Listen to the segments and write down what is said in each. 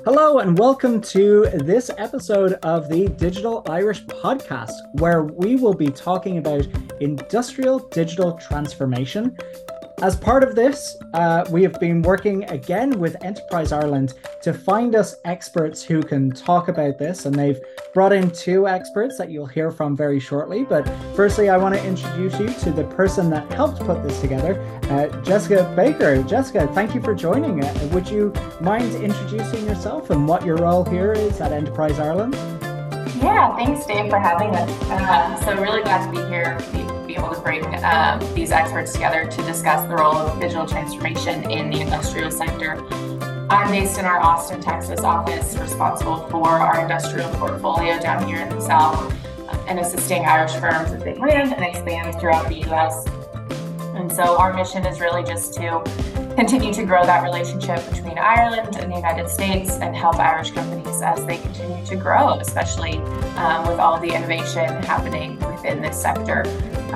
Hello, and welcome to this episode of the Digital Irish Podcast, where we will be talking about industrial digital transformation. As part of this, we have been working again with Enterprise Ireland to find us experts who can talk about this, and they've brought in two experts that you'll hear from very shortly. But firstly, I want to introduce you to the person that helped put this together, Jessica Baker. Jessica, thank you for joining. Would you mind introducing yourself and what your role here is at Enterprise Ireland? Yeah, thanks, Dave, for having us. So really glad to be here, be able to bring these experts together to discuss the role of digital transformation in the industrial sector. I'm based in our Austin, Texas office, responsible for our industrial portfolio down here in the South and assisting Irish firms as they land and expand throughout the U.S. And so our mission is really just to continue to grow that relationship between Ireland and the United States and help Irish companies as they continue to grow, especially with all the innovation happening within this sector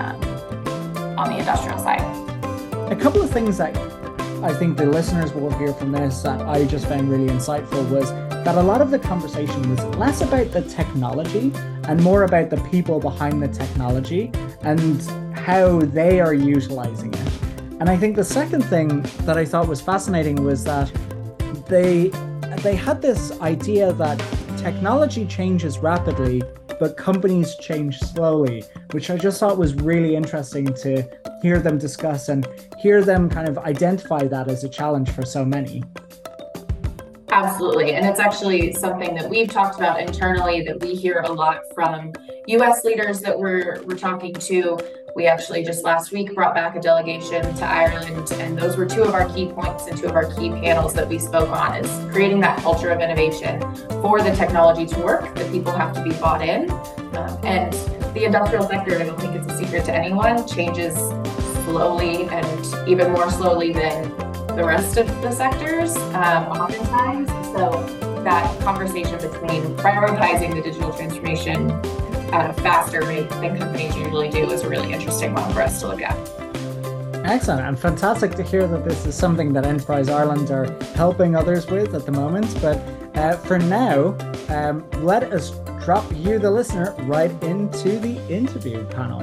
on the industrial side. A couple of things that I think the listeners will hear from this that I just found really insightful was that a lot of the conversation was less about the technology and more about the people behind the technology and how they are utilizing it. And I think the second thing that I thought was fascinating was that they had this idea that technology changes rapidly, but companies change slowly, which I just thought was really interesting to hear them discuss and hear them kind of identify that as a challenge for so many. Absolutely. And it's actually something that we've talked about internally that we hear a lot from US leaders that we're talking to. We actually just last week brought back a delegation to Ireland, and those were two of our key points and two of our key panels that we spoke on is creating that culture of innovation for the technology to work, that people have to be bought in. And the industrial sector, I don't think it's a secret to anyone, changes slowly and even more slowly than the rest of the sectors, oftentimes. So that conversation between prioritizing the digital transformation at a faster rate than companies usually do is a really interesting one for us to look at. Excellent, and fantastic to hear that this is something that Enterprise Ireland are helping others with at the moment. But for now, let us drop you, the listener, right into the interview panel.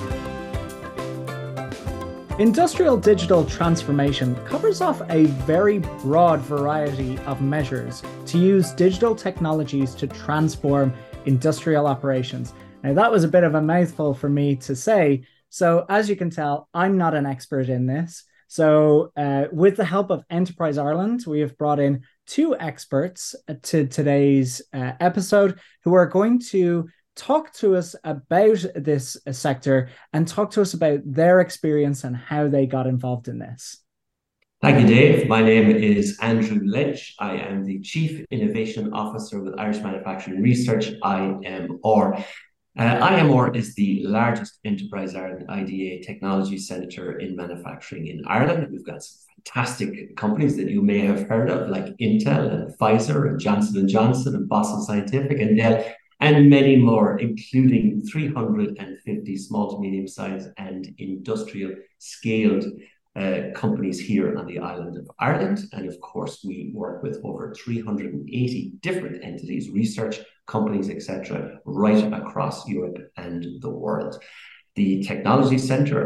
Industrial digital transformation covers off a very broad variety of measures to use digital technologies to transform industrial operations. Now, that was a bit of a mouthful for me to say. So as you can tell, I'm not an expert in this. So with the help of Enterprise Ireland, we have brought in two experts to today's episode who are going to talk to us about this sector and talk to us about their experience and how they got involved in this. Thank you, Dave. My name is Andrew Lynch. I am the Chief Innovation Officer with Irish Manufacturing Research, IMR. IMR is the largest Enterprise Ireland IDA technology centre in manufacturing in Ireland. We've got some fantastic companies that you may have heard of, like Intel and Pfizer and Johnson & Johnson and Boston Scientific and Dell, and many more, including 350 small to medium-sized and industrial scaled companies here on the island of Ireland. And of course, we work with over 380 different entities, research companies, etc., right across Europe and the world. The Technology Centre,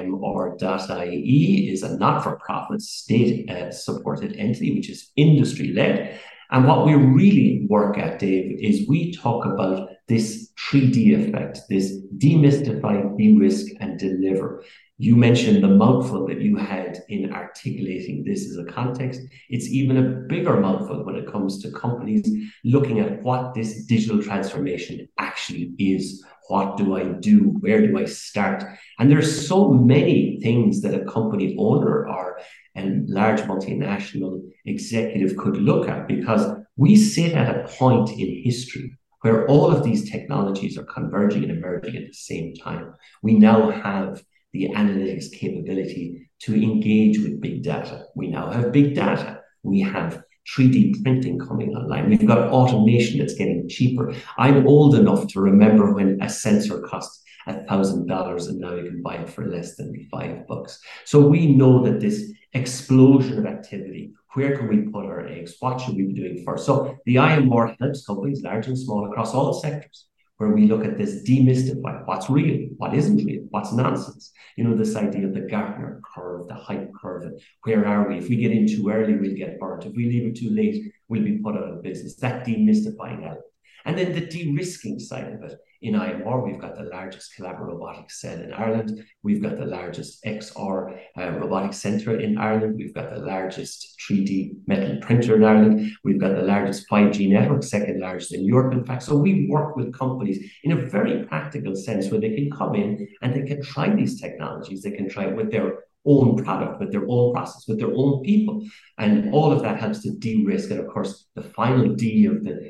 IMR.ie, is a not-for-profit state-supported entity, which is industry-led. And what we really work at, Dave, is we talk about this 3D effect, this demystify, de-risk, and deliver. You mentioned the mouthful that you had in articulating this as a context. It's even a bigger mouthful when it comes to companies looking at what this digital transformation actually is. What do I do? Where do I start? And there's so many things that a company owner or a large multinational executive could look at, because we sit at a point in history where all of these technologies are converging and emerging at the same time. We now have the analytics capability to engage with big data. We now have big data. We have 3D printing coming online. We've got automation that's getting cheaper. I'm old enough to remember when a sensor cost $1,000 and now you can buy it for less than $5. So we know that this explosion of activity Where can we put our eggs? What should we be doing first? So the IMR helps companies, large and small, across all sectors, where we look at this, demystify what's real, what isn't real, what's nonsense. This idea of the Gartner curve, the hype curve, and where are we? If we get in too early, we'll get burnt. If we leave it too late, we'll be put out of business. That demystifying element. And then the de-risking side of it. In IMR, we've got the largest collaborative robotics cell in Ireland. We've got the largest XR robotics centre in Ireland. We've got the largest 3D metal printer in Ireland. We've got the largest 5G network, second largest in Europe, in fact. So we work with companies in a very practical sense where they can come in and they can try these technologies. They can try it with their own product, with their own process, with their own people. And all of that helps to de-risk. And of course, the final D of the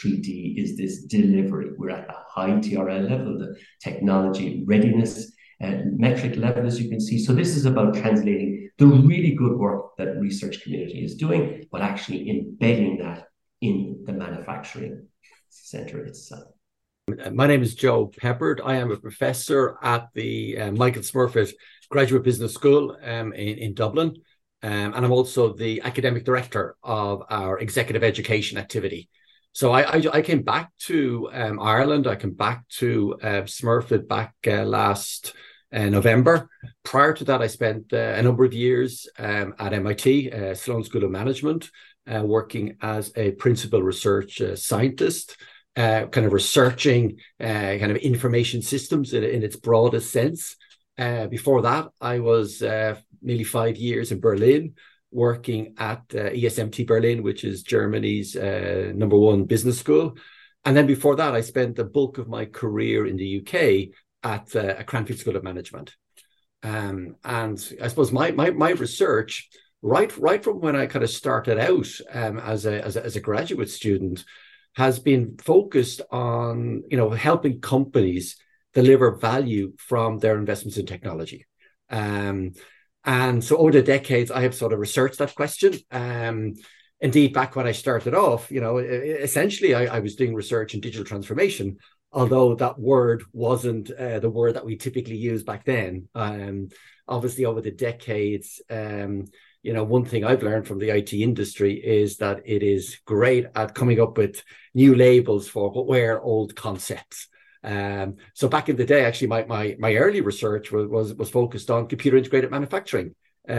3D is this delivery. We're at the high TRL level, the technology readiness metric level, as you can see. So this is about translating the really good work that research community is doing, but actually embedding that in the manufacturing center itself. My name is Joe Peppard. I am a professor at the Michael Smurfit Graduate Business School in Dublin. And I'm also the academic director of our executive education activity. So I came back to Ireland. I came back to Smurfit back last November. Prior to that, I spent a number of years at MIT, Sloan School of Management, working as a principal research scientist. Kind of researching kind of information systems in its broadest sense. Before that, I was nearly 5 years in Berlin, working at ESMT Berlin, which is Germany's #1 business school. And then before that, I spent the bulk of my career in the UK at Cranfield School of Management. And I suppose my research, right from when I kind of started out as a graduate student, has been focused on, helping companies deliver value from their investments in technology. And so over the decades, I have sort of researched that question. Indeed, back when I started off, essentially I was doing research in digital transformation, although that word wasn't the word that we typically use back then. Obviously, over the decades, one thing I've learned from the IT industry is that it is great at coming up with new labels for what were old concepts. So back in the day, actually, my early research was focused on computer integrated manufacturing,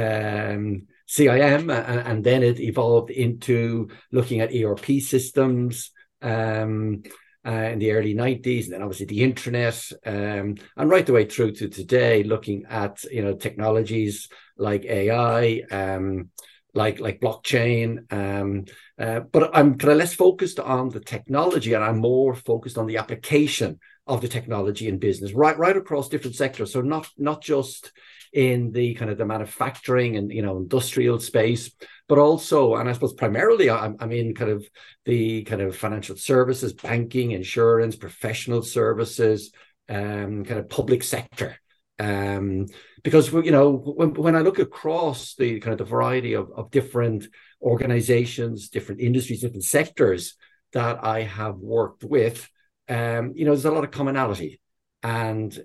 CIM, and then it evolved into looking at ERP systems in the early 90s, and then obviously the internet, and right the way through to today, looking at technologies like AI, like blockchain. But I'm kind of less focused on the technology, and I'm more focused on the application of the technology in business, right across different sectors. So not just in the kind of the manufacturing and industrial space, but also, and I suppose primarily, I'm in kind of the kind of financial services, banking, insurance, professional services, kind of public sector. Because when I look across the kind of the variety of different organizations, different industries, different sectors that I have worked with, there's a lot of commonality, and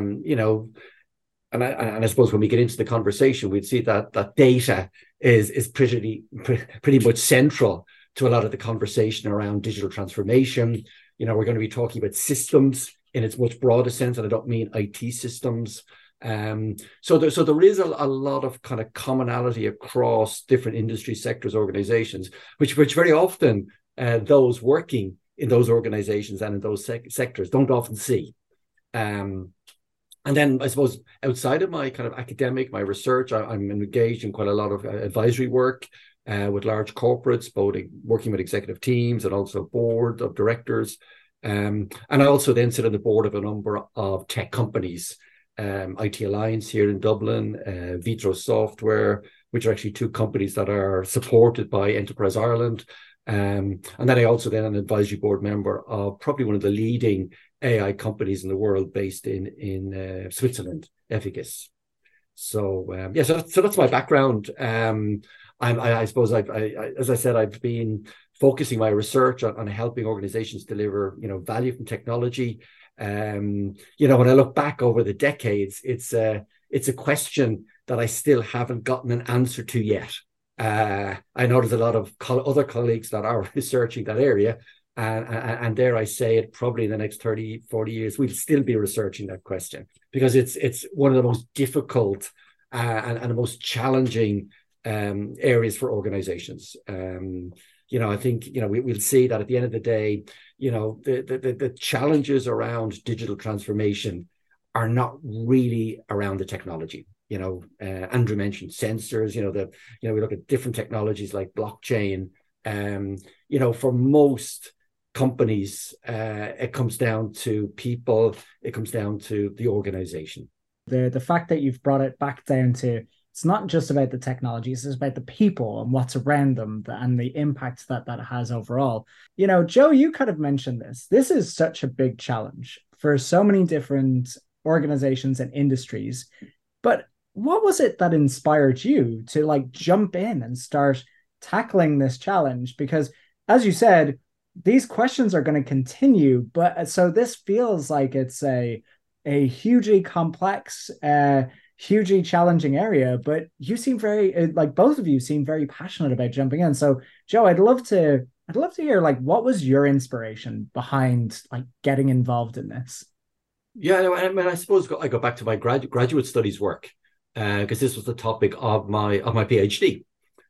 and I suppose when we get into the conversation, we'd see that data is pretty much central to a lot of the conversation around digital transformation. We're going to be talking about systems in its much broader sense, and I don't mean IT systems. So there is a lot of kind of commonality across different industry sectors, organizations, which very often those working in those organizations and in those sectors don't often see. And then I suppose outside of my kind of academic, my research, I'm engaged in quite a lot of advisory work with large corporates, both working with executive teams and also board of directors. And I also then sit on the board of a number of tech companies, IT Alliance here in Dublin, Vitro Software, which are actually two companies that are supported by Enterprise Ireland. And then I also then an advisory board member of probably one of the leading AI companies in the world based in Switzerland, Efficis. So so that's my background. I suppose as I said, I've been focusing my research on helping organizations deliver value from technology. When I look back over the decades, it's a question that I still haven't gotten an answer to yet. I know there's a lot of other colleagues that are researching that area. And dare I say it, probably in the next 30, 40 years, we'll still be researching that question, because it's one of the most difficult and the most challenging areas for organizations. I think, we'll see that at the end of the day, the challenges around digital transformation are not really around the technology. Andrew mentioned sensors, we look at different technologies like blockchain. For most companies, it comes down to people, it comes down to the organization. The fact that you've brought it back down to, it's not just about the technology, it's about the people and what's around them and the impact that has overall. Joe, you kind of mentioned this. This is such a big challenge for so many different organizations and industries. But what was it that inspired you to jump in and start tackling this challenge? Because as you said, these questions are going to continue, but so this feels like it's a hugely complex, hugely challenging area, but you seem very, both of you seem very passionate about jumping in. So Joe, I'd love to hear, what was your inspiration behind getting involved in this? Yeah, I suppose I go back to my graduate studies work, because this was the topic of my PhD.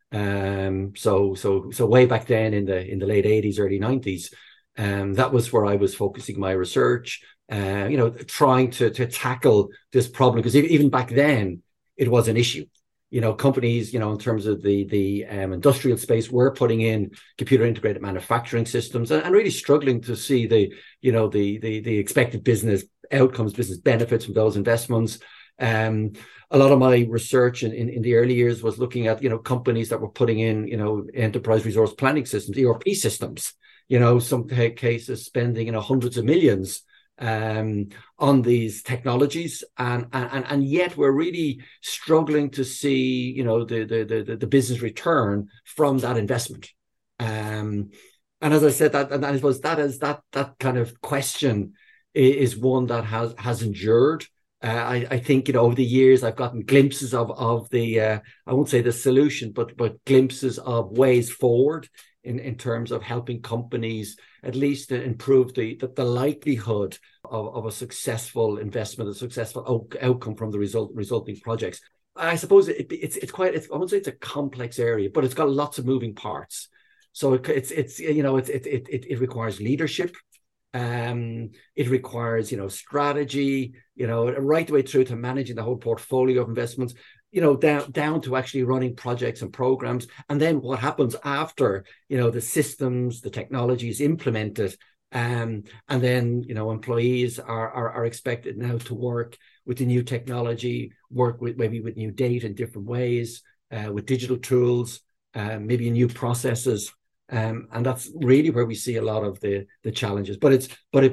So way back then in the late 80s, early 90s, that was where I was focusing my research, trying to tackle this problem, because even back then it was an issue. Companies, in terms of the industrial space, were putting in computer integrated manufacturing systems and really struggling to see the expected business outcomes, business benefits from those investments. A lot of my research in the early years was looking at, companies that were putting in, enterprise resource planning systems, ERP systems, some cases spending, hundreds of millions on these technologies. And yet we're really struggling to see, the business return from that investment. And as I said, and I suppose that kind of question is one that has endured. I think, over the years, I've gotten glimpses of the, I won't say the solution, but glimpses of ways forward in terms of helping companies at least improve the likelihood of a successful investment, a successful outcome from the resulting projects. I suppose it's quite, I won't say it's a complex area, but it's got lots of moving parts. So it requires leadership. It requires, strategy, right the way through to managing the whole portfolio of investments, down to actually running projects and programs. And then what happens after, the systems, the technology is implemented. And then, employees are expected now to work with the new technology, work with new data in different ways, with digital tools, maybe new processes. And that's really where we see a lot of the challenges. But it's kind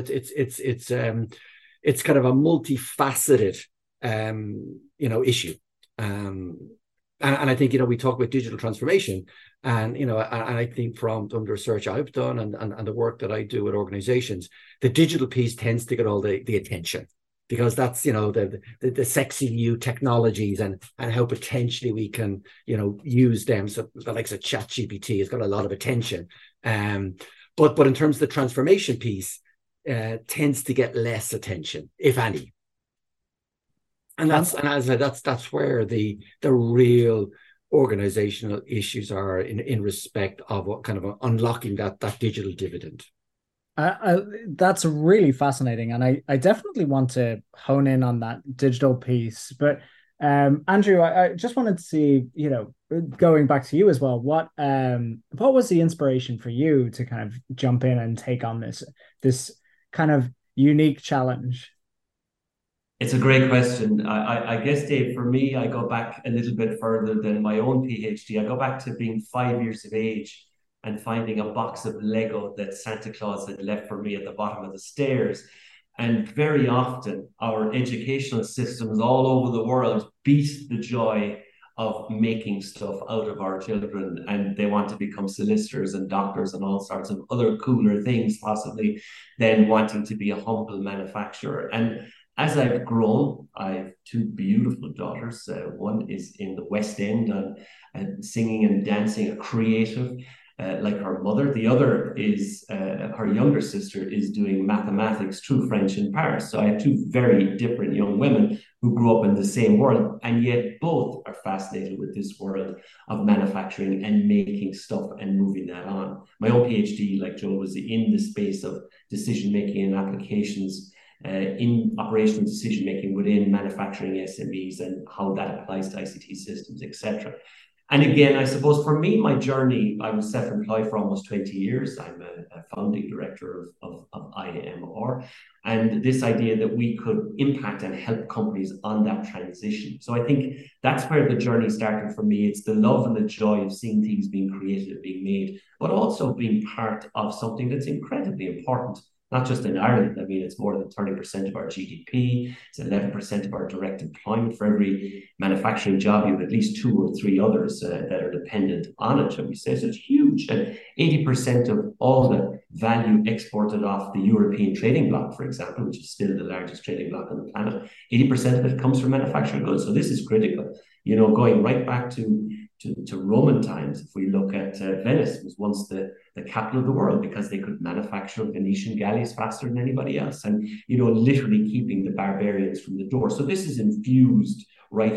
of a multifaceted issue. And I think, we talk about digital transformation, and and I think from the research I've done and the work that I do with organizations, the digital piece tends to get all the attention, because that's the sexy new technologies and how potentially we can use them. So the likes of ChatGPT has got a lot of attention, but in terms of the transformation piece, tends to get less attention, if any. And that's where the real organizational issues are in respect of what kind of unlocking that digital dividend. That's really fascinating, and I definitely want to hone in on that digital piece. But Andrew, I just wanted to see, going back to you as well, what was the inspiration for you to kind of jump in and take on this kind of unique challenge? It's a great question. I guess, Dave, for me, I go back a little bit further than my own PhD. I go back to being 5 years of age and finding a box of Lego that Santa Claus had left for me at the bottom of the stairs. And very often our educational systems all over the world beat the joy of making stuff out of our children, and they want to become solicitors and doctors and all sorts of other cooler things, possibly, than wanting to be a humble manufacturer. And as I've grown, I have two beautiful daughters. One is in the West End and singing and dancing, a creative like her mother. The other is her younger sister is doing mathematics through French in Paris. So I have two very different young women who grew up in the same world, and yet both are fascinated with this world of manufacturing and making stuff and moving that on. My own PhD, like Joe, was in the space of decision making and applications in operational decision making within manufacturing SMEs and how that applies to ICT systems, etc. And again, I suppose for me, my journey, I was self-employed for almost 20 years. I'm a founding director of IMR. And this idea that we could impact and help companies on that transition. So I think that's where the journey started for me. It's the love and the joy of seeing things being created and being made, but also being part of something that's incredibly important. Not just in Ireland. I mean, it's more than 30% of our GDP. It's 11% of our direct employment. For every manufacturing job, you have at least two or three others that are dependent on it, shall we say. So it's huge. And 80% of all the value exported off the European trading bloc, for example, which is still the largest trading bloc on the planet, 80% of it comes from manufacturing goods. So this is critical. You know, going right back to Roman times, if we look at Venice, was once the capital of the world because they could manufacture Venetian galleys faster than anybody else, and you know, literally keeping the barbarians from the door. So this is infused right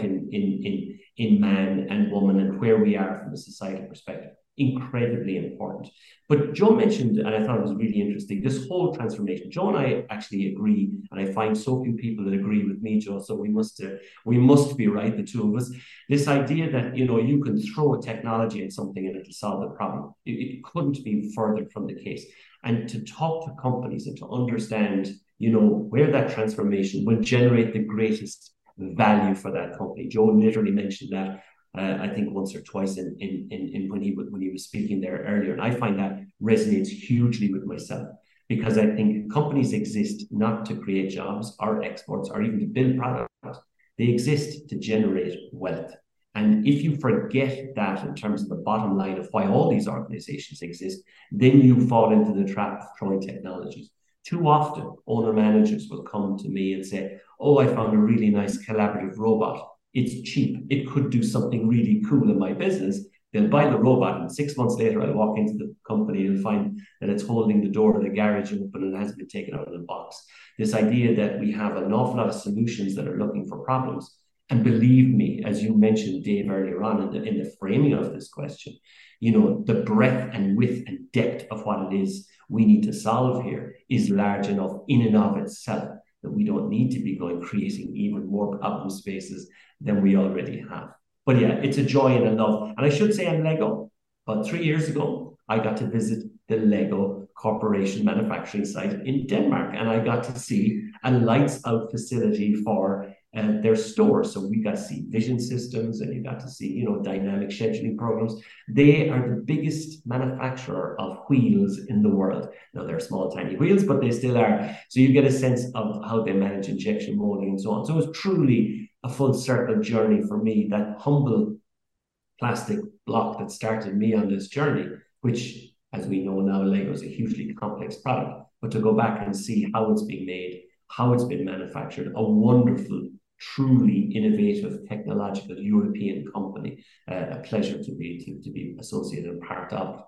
in man and woman and where we are from a societal perspective. Incredibly important. But Joe mentioned, and I thought it was really interesting, this whole transformation. Joe and I actually agree, and I find so few people that agree with me, Joe. So we must be right, the two of us. This idea that, you know, you can throw a technology at something and it'll solve the problem. It couldn't be further from the case. And to talk to companies and to understand, you know, where that transformation will generate the greatest value for that company. Joe literally mentioned that. I think once or twice in when he was speaking there earlier, and I find that resonates hugely with myself because I think companies exist not to create jobs or exports or even to build products. They exist to generate wealth. And if you forget that in terms of the bottom line of why all these organizations exist, then you fall into the trap of throwing technologies. Too often, owner managers will come to me and say, "Oh, I found a really nice collaborative robot. It's cheap. It could do something really cool in my business." They'll buy the robot, and 6 months later, I'll walk into the company and find that it's holding the door of the garage open and hasn't been taken out of the box. This idea that we have an awful lot of solutions that are looking for problems. And believe me, as you mentioned, Dave, earlier on in the framing of this question, you know, the breadth and width and depth of what it is we need to solve here is large enough in and of itself that we don't need to be creating even more problem spaces than we already have. But yeah, it's a joy and a love. And I should say on Lego, about 3 years ago, I got to visit the Lego Corporation manufacturing site in Denmark, and I got to see a lights out facility for their store. So we got to see vision systems, and you got to see, you know, dynamic scheduling programs. They are the biggest manufacturer of wheels in the world. Now they're small, tiny wheels, but they still are. So you get a sense of how they manage injection molding and so on. So it was truly a full circle journey for me, that humble plastic block that started me on this journey, which, as we know now, Lego is a hugely complex product. But to go back and see how it's being made, how it's been manufactured, a wonderful, truly innovative technological European company, a pleasure to be associated and part of.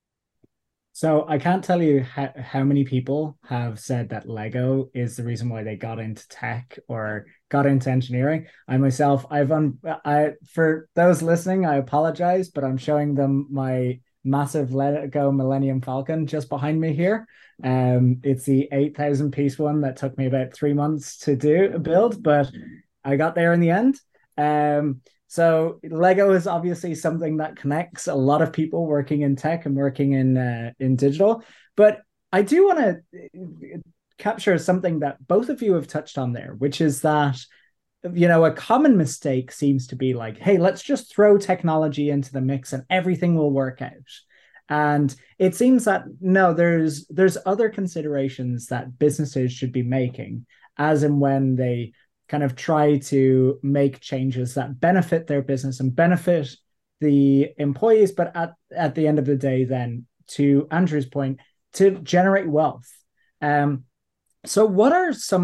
So I can't tell you how many people have said that Lego is the reason why they got into tech or got into engineering. I myself, for those listening, I apologize, but I'm showing them my massive Lego Millennium Falcon just behind me here. It's the 8,000 piece one that took me about 3 months to build, but I got there in the end. So Lego is obviously something that connects a lot of people working in tech and working in digital. But I do want to capture something that both of you have touched on there, which is that, you know, a common mistake seems to be like, hey, let's just throw technology into the mix and everything will work out. And it seems that no, there's other considerations that businesses should be making as and when they kind of try to make changes that benefit their business and benefit the employees, but at the end of the day, then, to Andrew's point, to generate wealth. So what are some of the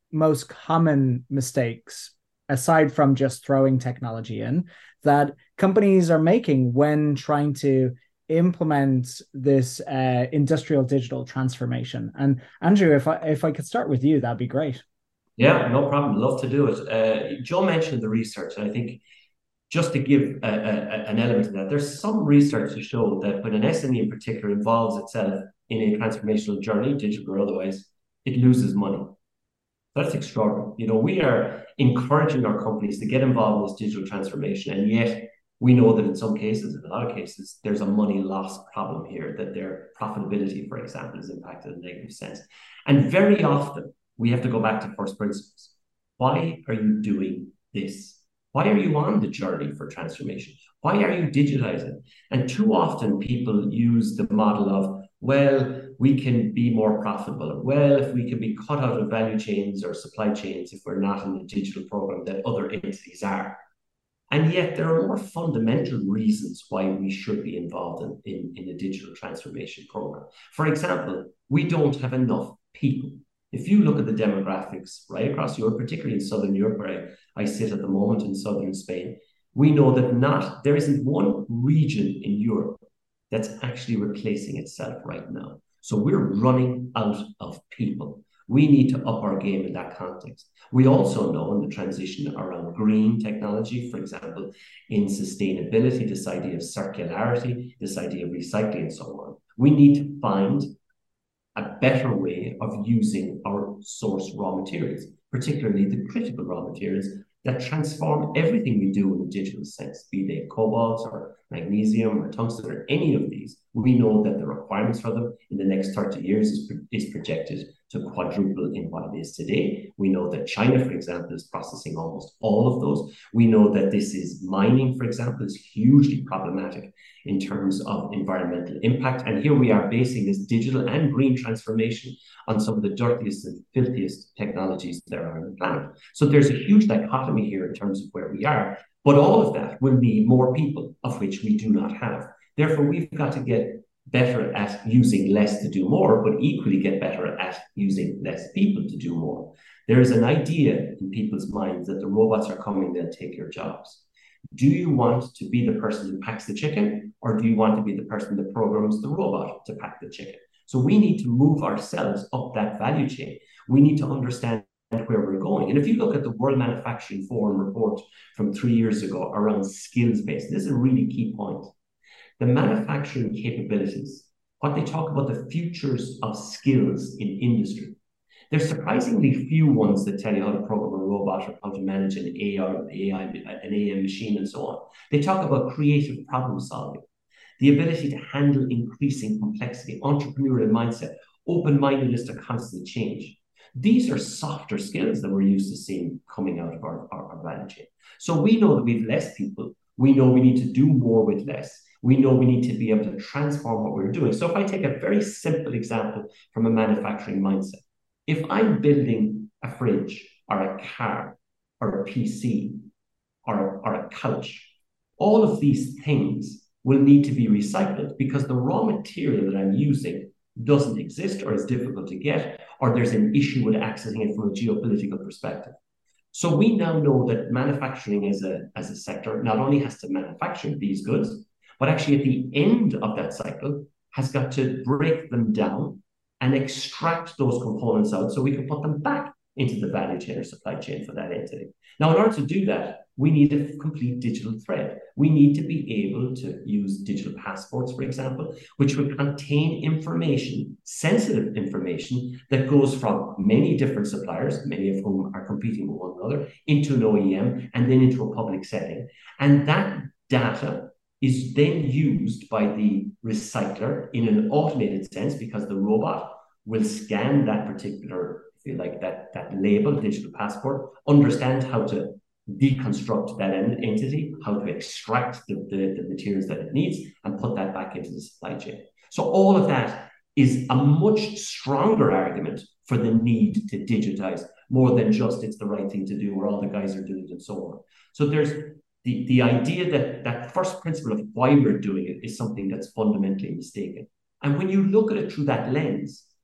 most common mistakes, aside from just throwing technology in, that companies are making when trying to implement this industrial digital transformation? And Andrew, if I could start with you, that'd be great. Yeah, no problem. Love to do it. Joe mentioned the research, and I think just to give an element to that, there's some research to show that when an SME in particular involves itself in a transformational journey, digital or otherwise, it loses money. That's extraordinary. You know, we are encouraging our companies to get involved in this digital transformation, and yet we know that in some cases, in a lot of cases, there's a money loss problem here, that their profitability, for example, is impacted in a negative sense. And very often, we have to go back to first principles. Why are you doing this? Why are you on the journey for transformation? Why are you digitizing? And too often people use the model of, well, we can be more profitable. Well, if we can be cut out of value chains or supply chains if we're not in the digital program that other entities are. And yet there are more fundamental reasons why we should be involved in a digital transformation program. For example, we don't have enough people. If you look at the demographics right across Europe, particularly in Southern Europe, where I sit at the moment in Southern Spain, we know that there isn't one region in Europe that's actually replacing itself right now. So we're running out of people. We need to up our game in that context. We also know in the transition around green technology, for example, in sustainability, this idea of circularity, this idea of recycling and so on, we need to find a better way of using our source raw materials, particularly the critical raw materials that transform everything we do in a digital sense, be they cobalt or magnesium or tungsten or any of these. We know that the requirements for them in the next 30 years is projected to quadruple in what it is today. We know that China, for example, is processing almost all of those. We know that this is mining, for example, is hugely problematic in terms of environmental impact. And here we are basing this digital and green transformation on some of the dirtiest and filthiest technologies there are on the planet. So there's a huge dichotomy here in terms of where we are, but all of that will need more people, of which we do not have. Therefore, we've got to get better at using less to do more, but equally get better at using less people to do more. There is an idea in people's minds that the robots are coming, they'll take your jobs. Do you want to be the person who packs the chicken, or do you want to be the person that programs the robot to pack the chicken? So we need to move ourselves up that value chain. We need to understand where we're going. And if you look at the World Manufacturing Forum report from 3 years ago around skills-based, this is a really key point. The manufacturing capabilities, what they talk about the futures of skills in industry, there's surprisingly few ones that tell you how to program a robot or how to manage an AI machine and so on. They talk about creative problem solving, the ability to handle increasing complexity, entrepreneurial mindset, open-mindedness to constant change. These are softer skills that we're used to seeing coming out of our value chain. So we know that we have less people. We know we need to do more with less. We know we need to be able to transform what we're doing. So if I take a very simple example from a manufacturing mindset, if I'm building a fridge or a car or a PC or a couch, all of these things will need to be recycled because the raw material that I'm using doesn't exist or is difficult to get, or there's an issue with accessing it from a geopolitical perspective. So we now know that manufacturing as a sector not only has to manufacture these goods, but actually at the end of that cycle has got to break them down and extract those components out so we can put them back into the value chain or supply chain for that entity. Now, in order to do that, we need a complete digital thread. We need to be able to use digital passports, for example, which will contain information, sensitive information, that goes from many different suppliers, many of whom are competing with one another, into an OEM and then into a public setting. And that data is then used by the recycler in an automated sense because the robot will scan that particular, if you like, that label, digital passport, understand how to deconstruct that entity, how to extract the materials that it needs and put that back into the supply chain. So all of that is a much stronger argument for the need to digitize more than just it's the right thing to do or all the guys are doing it and so on. So there's the idea that first principle of why we're doing it is something that's fundamentally mistaken. And when you look at it through that lens,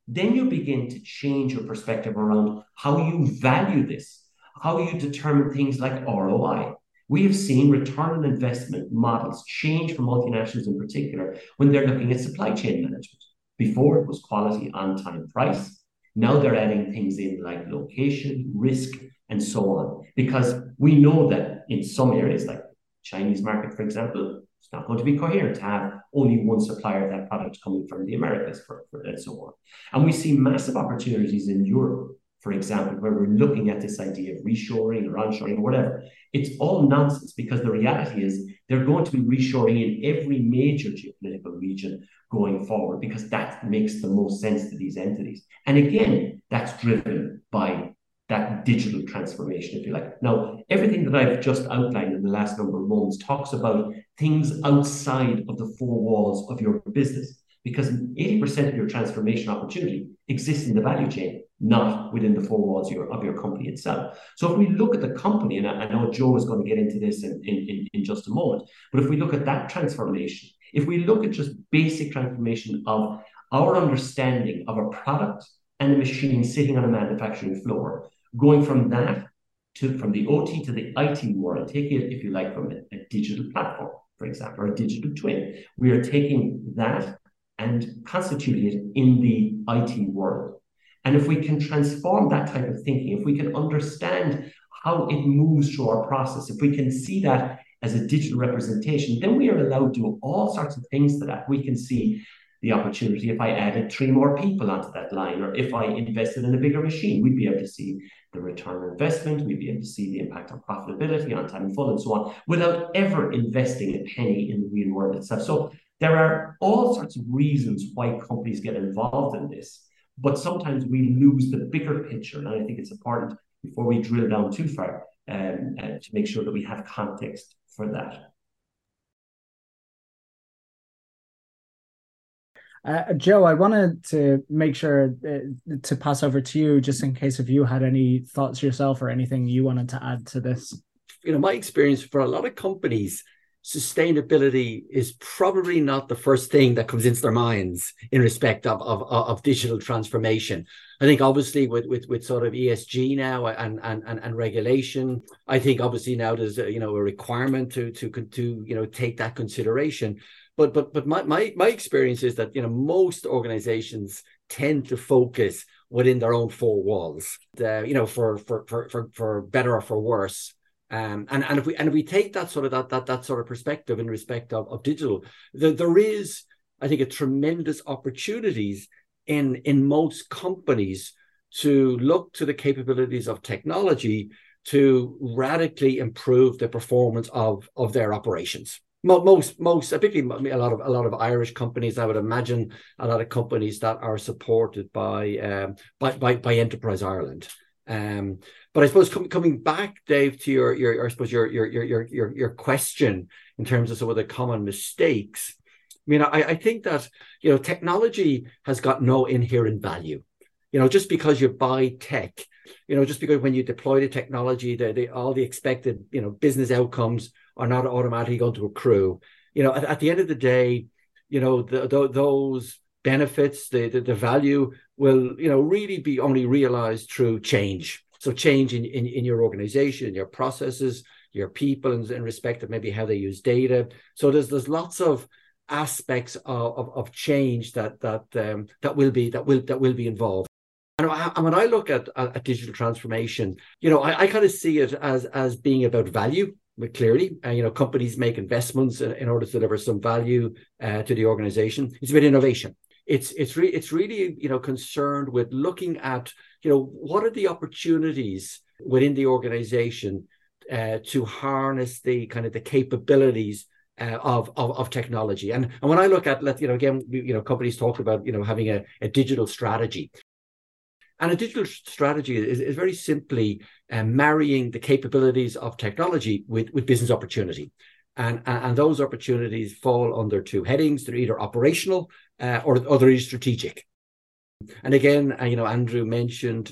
then you begin to change your perspective around how you value this, how you determine things like ROI. We have seen return on investment models change for multinationals in particular when they're looking at supply chain management. Before it was quality, on time, price. Now they're adding things in like location, risk, and so on. Because we know that in some areas, like Chinese market, for example, it's not going to be coherent to have only one supplier of that product coming from the Americas and so on. And we see massive opportunities in Europe, for example, where we're looking at this idea of reshoring or onshoring or whatever. It's all nonsense because the reality is they're going to be reshoring in every major geopolitical region going forward because that makes the most sense to these entities. And again, that's driven by that digital transformation, if you like. Now, everything that I've just outlined in the last number of moments talks about things outside of the four walls of your business, because 80% of your transformation opportunity exists in the value chain, not within the four walls of your company itself. So if we look at the company, and I know Joe is going to get into this in just a moment, but if we look at that transformation, if we look at just basic transformation of our understanding of a product and a machine sitting on a manufacturing floor, going from that from the OT to the IT world, take it, if you like, from a digital platform, for example, or a digital twin. We are taking that and constituting it in the IT world. And if we can transform that type of thinking, if we can understand how it moves through our process, if we can see that as a digital representation, then we are allowed to do all sorts of things to that. We can see the opportunity if I added 3 more people onto that line, or if I invested in a bigger machine, we'd be able to see the return on investment, we'd be able to see the impact on profitability, on time and full, and so on, without ever investing a penny in the real world itself. So there are all sorts of reasons why companies get involved in this, but sometimes we lose the bigger picture. And I think it's important, before we drill down too far, to make sure that we have context for that. Joe, I wanted to make sure to pass over to you, just in case if you had any thoughts yourself or anything you wanted to add to this. My experience for a lot of companies, sustainability is probably not the first thing that comes into their minds in respect of digital transformation. I think obviously with sort of ESG now and regulation, I think obviously now there's a requirement to take that consideration. But my experience is that most organizations tend to focus within their own 4 walls, for better or for worse. And if we take that sort of perspective in respect of digital, there is, I think, a tremendous opportunities in most companies to look to the capabilities of technology to radically improve the performance of their operations. Most, particularly a lot of Irish companies, I would imagine a lot of companies that are supported by Enterprise Ireland. But I suppose coming back, Dave, to your question in terms of some of the common mistakes. I think that technology has got no inherent value. Just because you buy tech, just because when you deploy the technology, all the expected business outcomes are not automatically going to accrue. At the end of the day, those benefits, the value will really be only realized through change. So change in your organization, your processes, your people, in respect of maybe how they use data. So there's lots of aspects of change that will be involved. And when I look at digital transformation, I kind of see it as being about value. But clearly, companies make investments in order to deliver some value to the organization. It's about innovation. It's really concerned with looking at what are the opportunities within the organization to harness the kind of the capabilities of technology. And when I look at companies talk about having a digital strategy. And a digital strategy is very simply marrying the capabilities of technology with business opportunity. And those opportunities fall under 2 headings. They're either operational or they're strategic. And again, Andrew mentioned,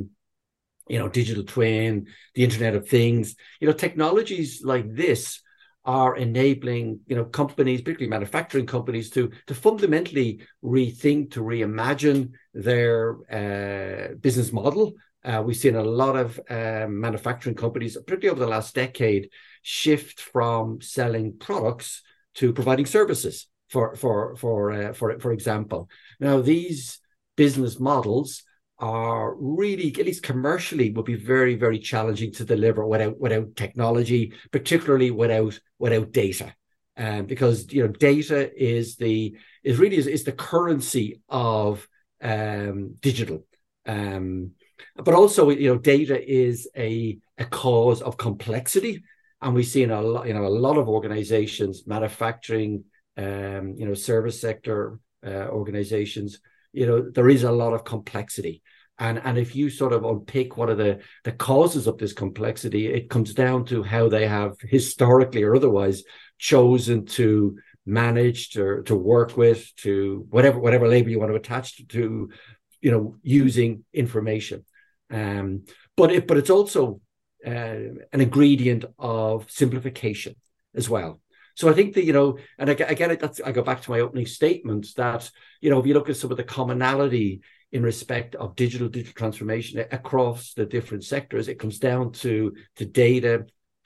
digital twin, the Internet of Things. Technologies like this are enabling, companies, particularly manufacturing companies, to fundamentally rethink, to reimagine their business model. We've seen a lot of manufacturing companies, particularly over the last decade, shift from selling products to providing services. For example, now these business models are really, at least commercially, would be very, very challenging to deliver without technology, particularly without data, because data is the currency of digital, but also data is a cause of complexity, and we've seen a lot of organizations, manufacturing, service sector organizations. There is a lot of complexity. And if you sort of unpick what are the causes of this complexity, it comes down to how they have historically or otherwise chosen to manage, to work with, to whatever label you want to attach to, using information. But it's also an ingredient of simplification as well. So I think that, and again, I go back to my opening statement that, if you look at some of the commonality in respect of digital transformation across the different sectors, it comes down to data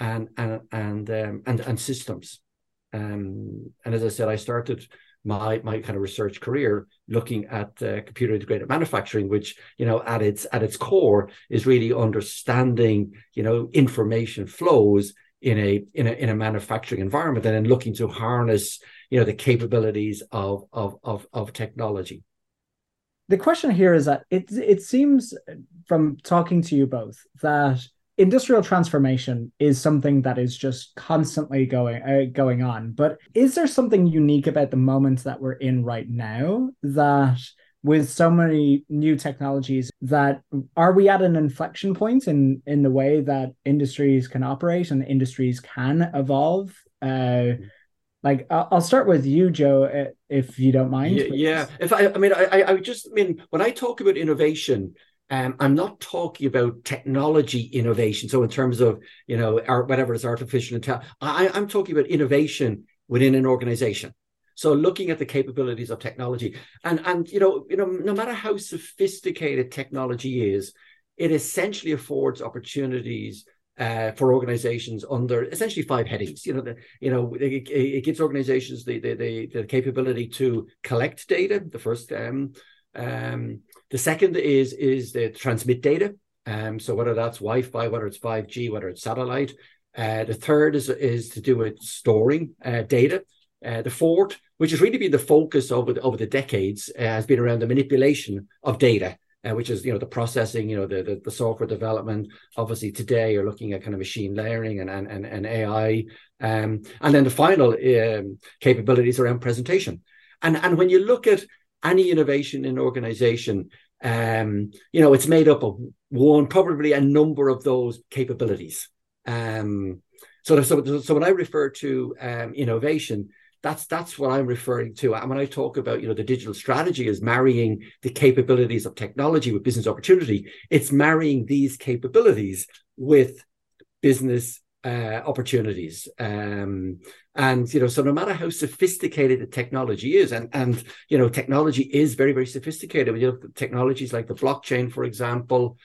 and systems. And as I said, I started my kind of research career looking at computer integrated manufacturing, which at its core is really understanding information flows in a manufacturing environment, and then looking to harness the capabilities of technology. The question here is that it seems from talking to you both that industrial transformation is something that is just constantly going on. But is there something unique about the moment that we're in right now, that with so many new technologies, that are we at an inflection point in the way that industries can operate and industries can evolve? Like, I'll start with you, Joe, if you don't mind. Yeah. When I talk about innovation, I'm not talking about technology innovation. So in terms of, whatever is artificial intelligence, I'm talking about innovation within an organization. So looking at the capabilities of technology, and no matter how sophisticated technology is, it essentially affords opportunities for organizations under essentially 5 headings. It gives organizations the capability to collect data. The first, the second is the transmit data. So whether that's Wi-Fi, whether it's 5G, whether it's satellite. The third is to do with storing data. The fourth, which has really been the focus over the decades, has been around the manipulation of data, which is the processing, the software development. Obviously today you're looking at kind of machine learning and AI, and then the final capabilities around presentation. And when you look at any innovation in an organization, it's made up of one, probably a number of those capabilities. So when I refer to innovation, that's what I'm referring to. And when I talk about, the digital strategy is marrying the capabilities of technology with business opportunity, it's marrying these capabilities with business opportunities. So no matter how sophisticated the technology is, and technology is very, very sophisticated. When you look at technologies like the blockchain, for example,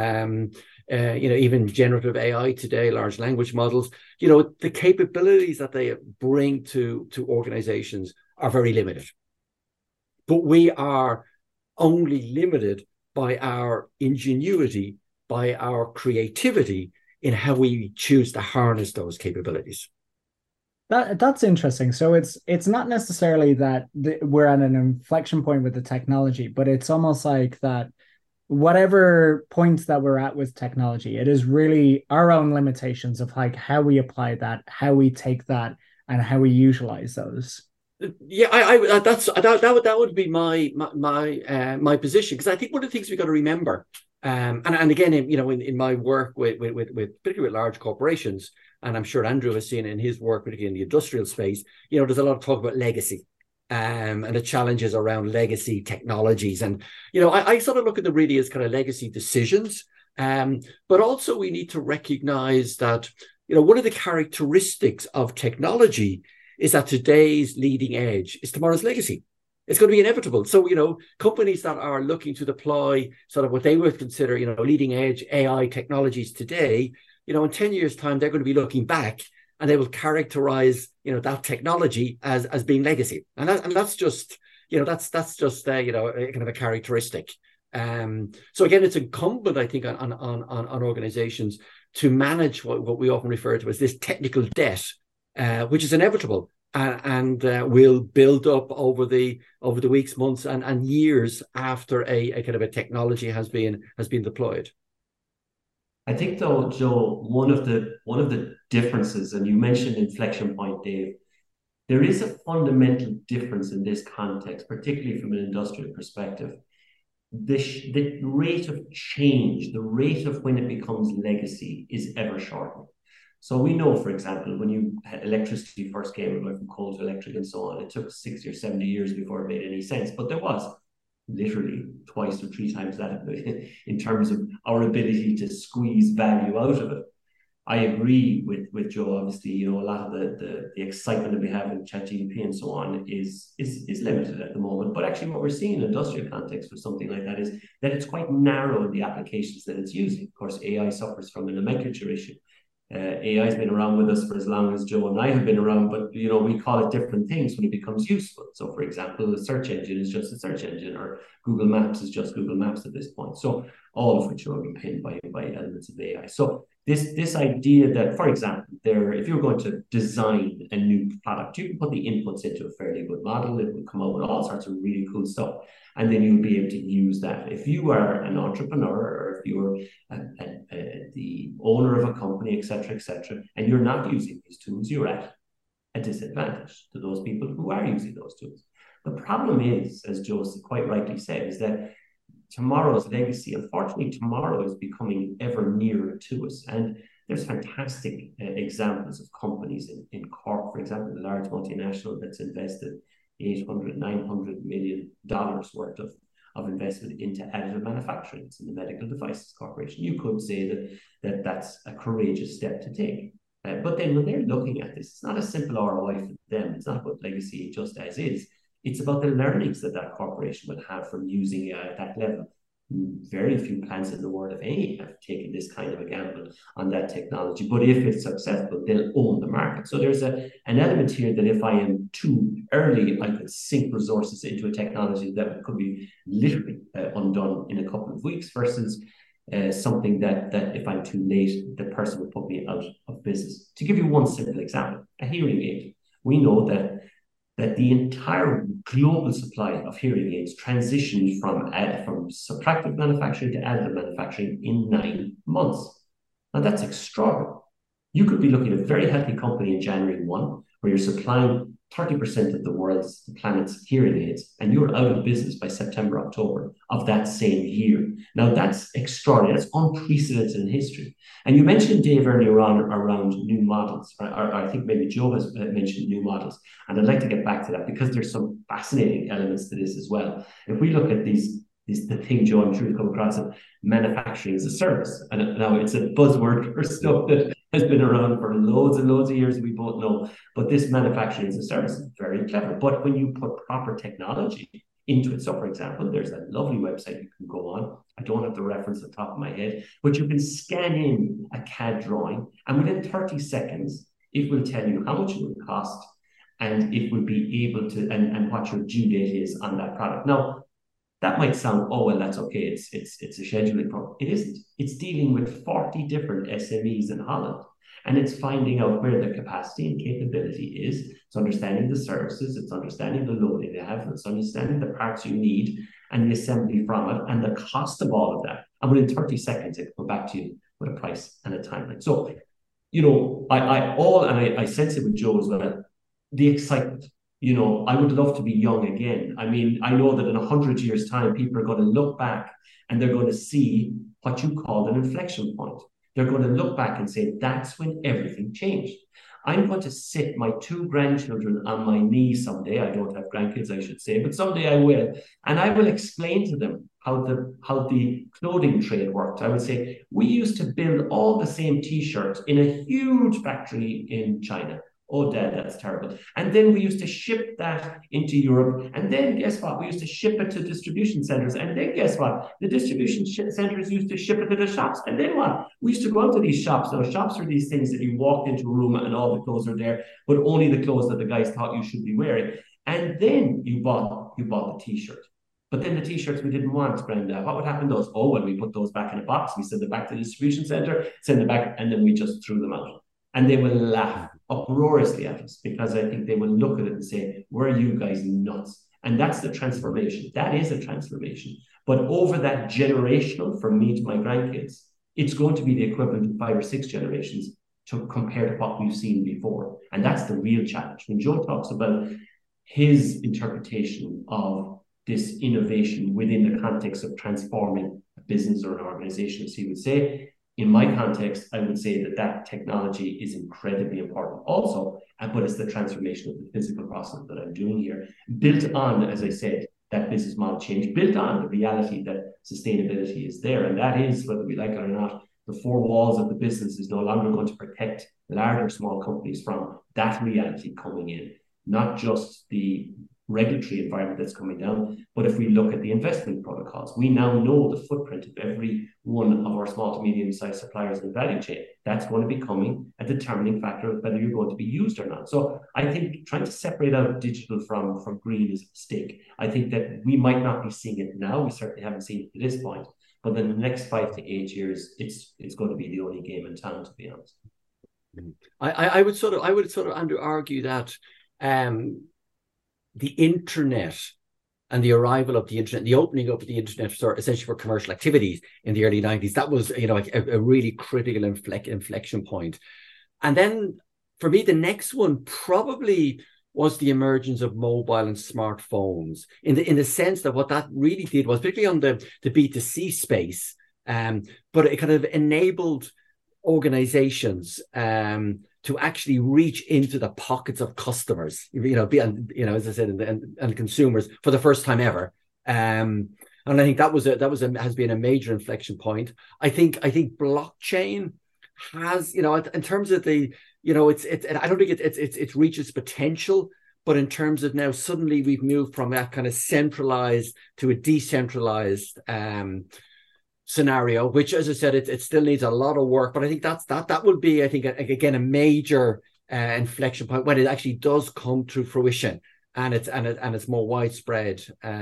even generative AI today, large language models, the capabilities that they bring to organizations are very limited. But we are only limited by our ingenuity, by our creativity in how we choose to harness those capabilities. That's interesting. So it's not necessarily that we're at an inflection point with the technology, but it's almost like that whatever points that we're at with technology, it is really our own limitations of like how we apply that, how we take that, and how we utilize those. Yeah, that would be my position, because I think one of the things we've got to remember, and again, in my work with particularly with large corporations, and I'm sure Andrew has seen it in his work, particularly in the industrial space, there's a lot of talk about legacy. And the challenges around legacy technologies. And, I sort of look at them really as kind of legacy decisions. But also we need to recognize that one of the characteristics of technology is that today's leading edge is tomorrow's legacy. It's going to be inevitable. So, companies that are looking to deploy sort of what they would consider, leading edge AI technologies today, in 10 years' time, they're going to be looking back and they will characterize, that technology as being legacy. And that's just, that's just, kind of a characteristic. So again, it's incumbent, I think, on organizations to manage what we often refer to as this technical debt, which is inevitable and will build up over the weeks, months, and years after a kind of a technology has been deployed. I think, though, Joe, one of the differences, and you mentioned inflection point, Dave, there is a fundamental difference in this context, particularly from an industrial perspective. The rate of change, the rate of when it becomes legacy is ever shortening. So we know, for example, when electricity first came from coal to electric and so on, it took 60 or 70 years before it made any sense. But there was literally twice or three times that in terms of our ability to squeeze value out of it. I agree with Joe. Obviously, a lot of the excitement that we have in ChatGPT and so on is limited at the moment. But actually, what we're seeing in industrial context for something like that is that it's quite narrow in the applications that it's using. Of course, AI suffers from a nomenclature issue. AI has been around with us for as long as Joe and I have been around, but we call it different things when it becomes useful. So, for example, a search engine is just a search engine, or Google Maps is just Google Maps at this point. So, all of which are underpinned by elements of AI. So, this idea that, for example, if you're going to design a new product, you can put the inputs into a fairly good model. It will come out with all sorts of really cool stuff, and then you'll be able to use that. If you are an entrepreneur, or if you're the owner of a company, etc., and you're not using these tools, you're at a disadvantage to those people who are using those tools. The problem is, as Joe quite rightly said, is that tomorrow's legacy, unfortunately, tomorrow is becoming ever nearer to us. And there's fantastic examples of companies in Cork, for example, a large multinational that's invested $800-900 million worth of investment into additive manufacturing. It's in the Medical Devices Corporation. You could say that that's a courageous step to take. But then when they're looking at this, it's not a simple ROI for them. It's not about legacy just as is. It's about the learnings that corporation will have from using AI at that level. Very few plants in the world, if any, have taken this kind of a gamble on that technology. But if it's successful, they'll own the market. So there's an element here that if I am too early, I could sink resources into a technology that could be literally undone in a couple of weeks, versus something that if I'm too late, the person will put me out of business. To give you one simple example, a hearing aid. We know that the entire global supply of hearing aids transitioned from subtractive manufacturing to additive manufacturing in 9 months. Now, that's extraordinary. You could be looking at a very healthy company in January 1, where you're supplying 30% of the planet's hearing aids, and you're out of business by September, October of that same year. Now, that's extraordinary. That's unprecedented in history. And you mentioned, Dave, earlier on around new models, or I think maybe Joe has mentioned new models. And I'd like to get back to that, because there's some fascinating elements to this as well. If we look at the thing, Joe, I'm sure you've come across it, manufacturing as a service. And now it's a buzzword for stuff that has been around for loads and loads of years, we both know. But this manufacturing as a service is very clever. But when you put proper technology into it, so for example, there's a lovely website you can go on. I don't have the reference at the top of my head, but you can scan in a CAD drawing, and within 30 seconds, it will tell you how much it will cost, and it will be able to, and what your due date is on that product. Now, that might sound, oh, well, that's okay. It's a scheduling problem. It isn't. It's dealing with 40 different SMEs in Holland. And it's finding out where the capacity and capability is. It's understanding the services. It's understanding the loading they have. It's understanding the parts you need and the assembly from it and the cost of all of that. And within 30 seconds, it will come back to you with a price and a timeline. So, I sense it with Joe as well, the excitement. I would love to be young again. I mean, I know that in 100 years' time, people are going to look back and they're going to see what you called an inflection point. They're going to look back and say, that's when everything changed. I'm going to sit my two grandchildren on my knee someday. I don't have grandkids, I should say, but someday I will. And I will explain to them how the clothing trade worked. I would say, we used to build all the same T-shirts in a huge factory in China. Oh, Dad, that's terrible. And then we used to ship that into Europe. And then guess what? We used to ship it to distribution centers. And then guess what? The distribution centers used to ship it to the shops. And then what? We used to go out to these shops. Now, shops are these things that you walked into a room and all the clothes are there, but only the clothes that the guys thought you should be wearing. And then you bought the T-shirt. But then the T-shirts we didn't want, Brenda. What would happen to those? Oh, well, we put those back in a box. We send them back to the distribution center, send them back, and then we just threw them out. And they will laugh uproariously at us because I think they will look at it and say, were you guys nuts? And that's the transformation. That is a transformation. But over that generational, from me to my grandkids, it's going to be the equivalent of 5 or 6 generations to compare to what we've seen before. And that's the real challenge. When Joe talks about his interpretation of this innovation within the context of transforming a business or an organization, as he would say, in my context, I would say that technology is incredibly important also, but it's the transformation of the physical process that I'm doing here, built on, as I said, that business model change, built on the reality that sustainability is there. And that is, whether we like it or not, the 4 walls of the business is no longer going to protect large or small companies from that reality coming in, not just the regulatory environment that's coming down. But if we look at the investment protocols, we now know the footprint of every one of our small to medium-sized suppliers in the value chain. That's going to be becoming a determining factor of whether you're going to be used or not. So I think trying to separate out digital from green is a mistake. I think that we might not be seeing it now. We certainly haven't seen it to this point. But in the next 5 to 8 years, it's going to be the only game in town, to be honest. I would sort of Andrew, argue that the internet and the arrival of the internet, the opening up of the internet essentially for commercial activities in the early 90s, that was, a really critical inflection point. And then for me, the next one probably was the emergence of mobile and smartphones in the sense that what that really did was, particularly on the B2C space, but it kind of enabled organizations to actually reach into the pockets of customers, as I said, and consumers for the first time ever. And I think has been a major inflection point. I think blockchain has, in terms of the, I don't think it's reached its potential, but in terms of now suddenly we've moved from that kind of centralized to a decentralized scenario, which, as I said, it still needs a lot of work, but I think that will be, I think, again, a major inflection point when it actually does come to fruition and it's more widespread.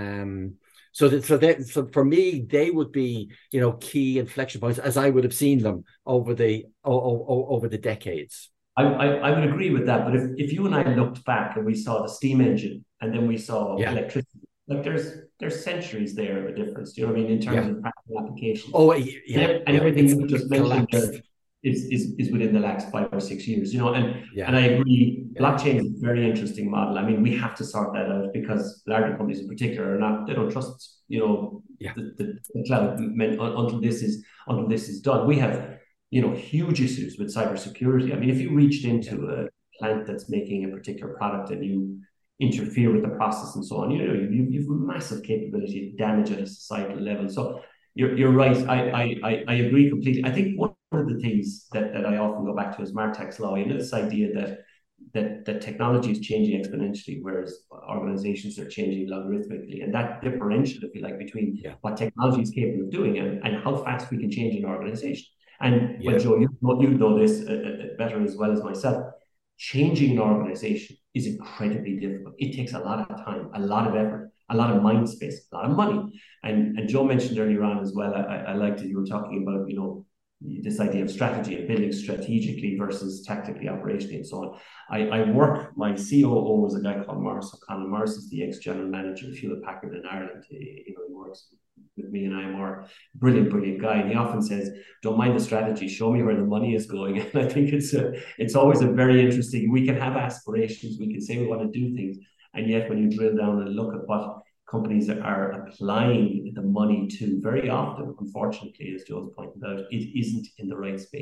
So for me, they would be, key inflection points as I would have seen them over the decades. I would agree with that, but if you and I looked back and we saw the steam engine and then we saw electricity, like there's centuries there of a difference. Do you know what I mean, in terms of practical application? Oh, yeah. And everything you just mentioned there is within the last 5 or 6 years. And I agree. Blockchain is a very interesting model. I mean, we have to sort that out because larger companies in particular they don't trust the cloud until this is done. We have huge issues with cybersecurity. I mean, if you reached into a plant that's making a particular product and you interfere with the process and so on, you've massive capability to damage at a societal level. So you're right. I agree completely. I think one of the things that I often go back to is Martek's law, this idea that technology is changing exponentially, whereas organizations are changing logarithmically. And that differential, if you like, between what technology is capable of doing and how fast we can change an organization. And Joe, you know this better as well as myself. Changing an organization is incredibly difficult. It takes a lot of time, a lot of effort, a lot of mind space, a lot of money. And Joe mentioned earlier on as well, I liked that you were talking about, this idea of strategy and building strategically versus tactically, operationally, and so on. My COO is a guy called Morris O'Connell. Morris is the ex-general manager of Hewlett Packard in Ireland. He works with me and IMR. Brilliant guy. And he often says, don't mind the strategy, show me where the money is going. And I think it's always a very interesting, we can have aspirations, we can say we want to do things. And yet when you drill down and look at what companies are applying the money to, very often, unfortunately, as Joe's pointed out, it isn't in the right space.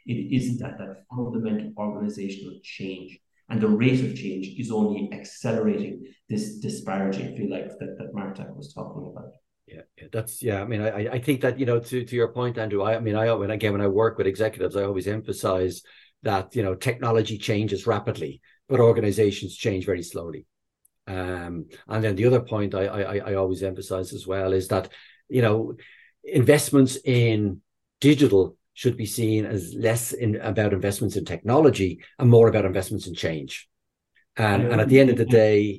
it isn't at that fundamental organizational change. And the rate of change is only accelerating this disparity, if you like, that Marta was talking about. Yeah, I mean, I think that, to your point, Andrew, when I work with executives, I always emphasize that, technology changes rapidly, but organizations change very slowly. And then the other point I always emphasize as well is that, investments in digital should be seen as less about investments in technology and more about investments in change. And at the end of the day,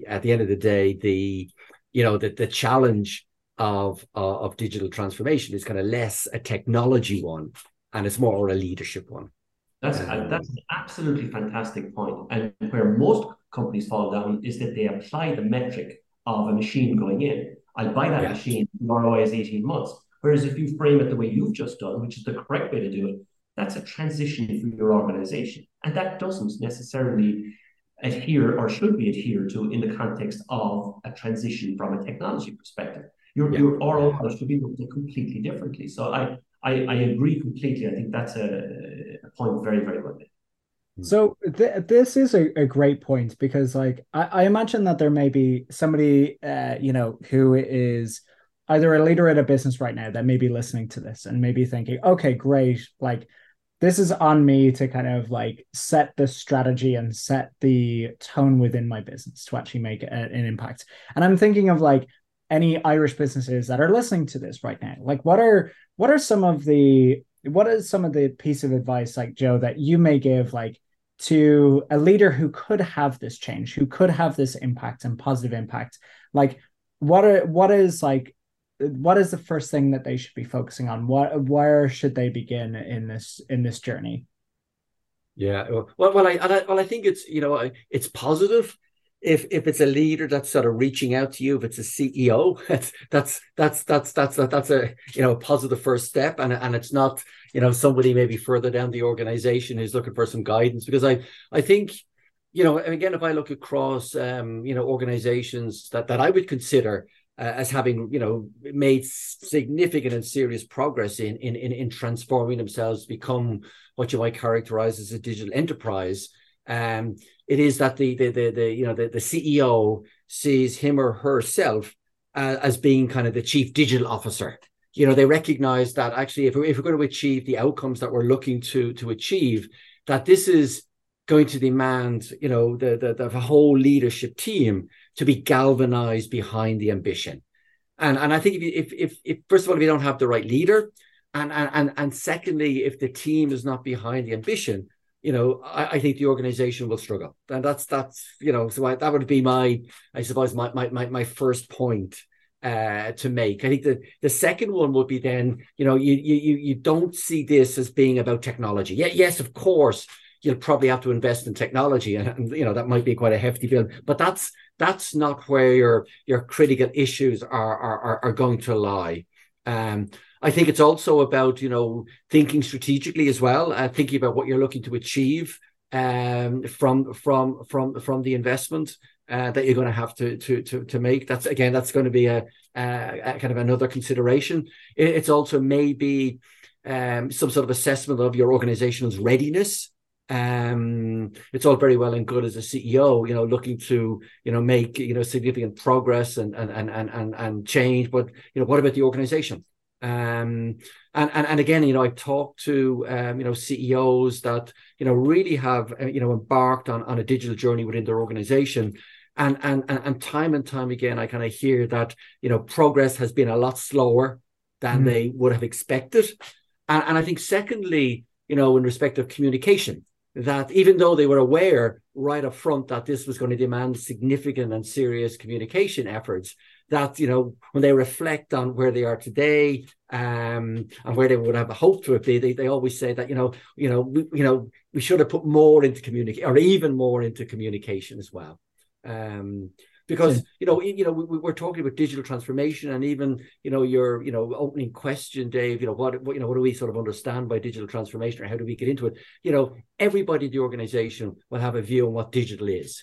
the challenge of digital transformation is kind of less a technology one, and it's more a leadership one. That's an absolutely fantastic point. And where most companies fall down is that they apply the metric of a machine going in. I'll buy that machine, the ROI is 18 months. Whereas if you frame it the way you've just done, which is the correct way to do it, that's a transition for your organization. And that doesn't necessarily adhere or should be adhered to in the context of a transition from a technology perspective. Your ROI should be looked at completely differently. So I agree completely. I think that's a point very, very well made. So this is a great point, because I imagine that there may be somebody who is either a leader at a business right now that may be listening to this and maybe thinking, okay, great, this is on me to kind of set the strategy and set the tone within my business to actually make an impact. And I'm thinking of any Irish businesses that are listening to this right now. What are some of the piece of advice, Joe, that you may give to a leader who could have this change, who could have this impact and positive impact? What is the first thing that they should be focusing on? Where should they begin in this journey? Yeah, well, I think it's positive if it's a leader that's sort of reaching out to you. If it's a CEO, that's a positive first step, and it's not somebody maybe further down the organization who's looking for some guidance. Because I think again, if I look across organizations that I would consider as having made significant and serious progress in transforming themselves to become what you might characterize as a digital enterprise, it is that the CEO sees him or herself as being kind of the chief digital officer. They recognize that actually, if we're going to achieve the outcomes that we're looking to achieve, that this is going to demand the whole leadership team to be galvanized behind the ambition. And I think if first of all, if you don't have the right leader, and secondly, if the team is not behind the ambition, I think the organization will struggle. And that's so that would be my first point to make. I think the second one would be then, you don't see this as being about technology. Yes, of course, you'll probably have to invest in technology, and that might be quite a hefty bill, but that's not where your critical issues are going to lie. I think it's also about thinking strategically as well, thinking about what you're looking to achieve from the investment that you're going to have to make. That's going to be a kind of another consideration. It's also maybe some sort of assessment of your organization's readiness. It's all very well and good as a CEO, looking to make significant progress and change, but what about the organization? And again, I've talked to CEOs that really have embarked on a digital journey within their organization, and time again I kind of hear that progress has been a lot slower than they would have expected, and I think secondly, in respect of communication, that even though they were aware right up front that this was going to demand significant and serious communication efforts, that when they reflect on where they are today and where they would have hoped to be, they always say that we should have put more into communication, or even more into communication as well. Because we're talking about digital transformation, and even your opening question, Dave, what do we sort of understand by digital transformation, or how do we get into it? Everybody in the organization will have a view on what digital is.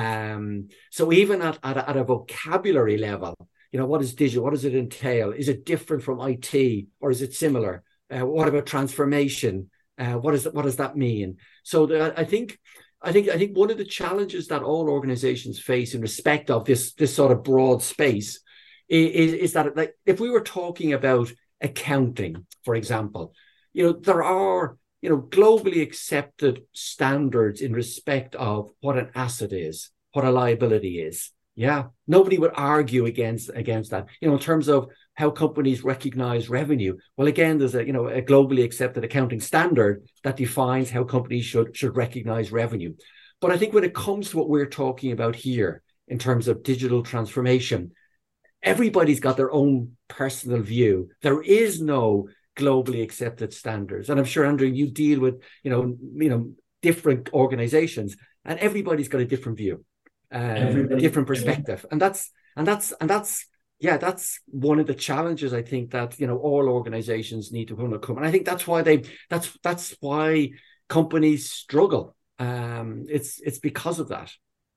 So even at a vocabulary level, what is digital? What does it entail? Is it different from IT, or is it similar? What about transformation? What does that mean? So I think one of the challenges that all organizations face in respect of this sort of broad space is that, like, if we were talking about accounting, for example, there are globally accepted standards in respect of what an asset is, what a liability is. Yeah, nobody would argue against that. In terms of how companies recognize revenue, well, again, there's a globally accepted accounting standard that defines how companies should recognize revenue. But I think when it comes to what we're talking about here in terms of digital transformation, everybody's got their own personal view. There is no globally accepted standards, and I'm sure, Andrew, you deal with different organizations, and everybody's got a different view. Different perspective, and that's one of the challenges I think that all organizations need to overcome, and I think that's why companies struggle. It's because of that.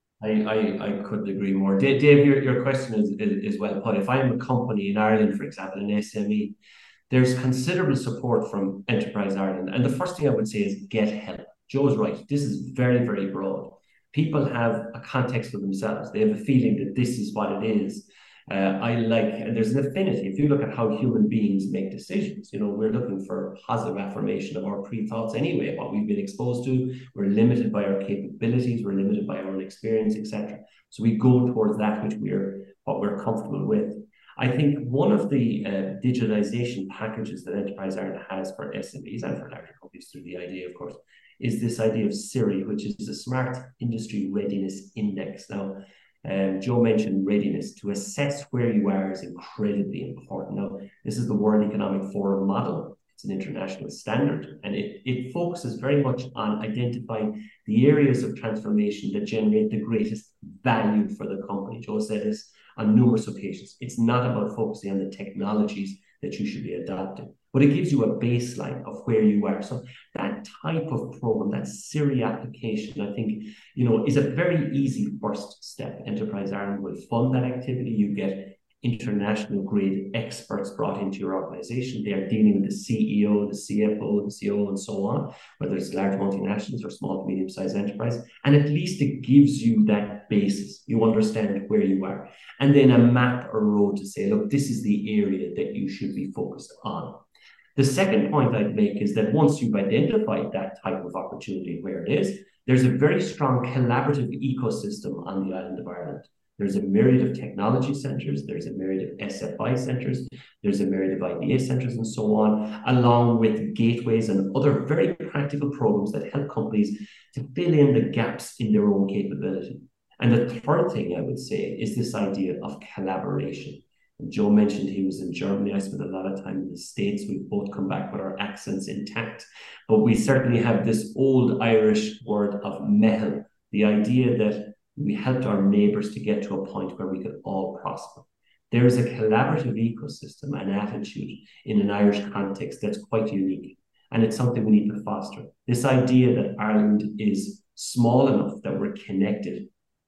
I couldn't agree more, Dave. Your question is well put. If I'm a company in Ireland, for example, an SME, there's considerable support from Enterprise Ireland, and the first thing I would say is get help. Joe's right. This is very, very broad. People have a context for themselves. They have a feeling that this is what it is. And there's an affinity. If you look at how human beings make decisions, we're looking for positive affirmation of our pre-thoughts anyway, what we've been exposed to. We're limited by our capabilities. We're limited by our own experience, etc. So we go towards that what we're comfortable with. I think one of the digitalization packages that Enterprise Ireland has for SMEs and for larger companies through the idea, of course, is this idea of SIRI, which is the Smart Industry Readiness Index. Now, Joe mentioned readiness. To assess where you are is incredibly important. Now, this is the World Economic Forum model. It's an international standard, and it focuses very much on identifying the areas of transformation that generate the greatest value for the company. Joe said this on numerous occasions. It's not about focusing on the technologies that you should be adopting, but it gives you a baseline of where you are. So that type of program, that SIRI application, I think, is a very easy first step. Enterprise Ireland will fund that activity. You get international grade experts brought into your organization. They are dealing with the CEO, the CFO, the CEO, and so on, whether it's large multinationals or small to medium-sized enterprise. And at least it gives you that basis. You understand where you are. And then a map or road to say, look, this is the area that you should be focused on. The second point I'd make is that once you've identified that type of opportunity where it is, there's a very strong collaborative ecosystem on the island of Ireland. There's a myriad of technology centres, there's a myriad of SFI centres, there's a myriad of IBA centres and so on, along with gateways and other very practical programs that help companies to fill in the gaps in their own capability. And the third thing I would say is this idea of collaboration. Joe mentioned he was in Germany. I spent a lot of time in the States. We've both come back with our accents intact, but we certainly have this old Irish word of meitheal, the idea that we helped our neighbours to get to a point where we could all prosper. There is a collaborative ecosystem and attitude in an Irish context that's quite unique, and it's something we need to foster. This idea that Ireland is small enough that we're connected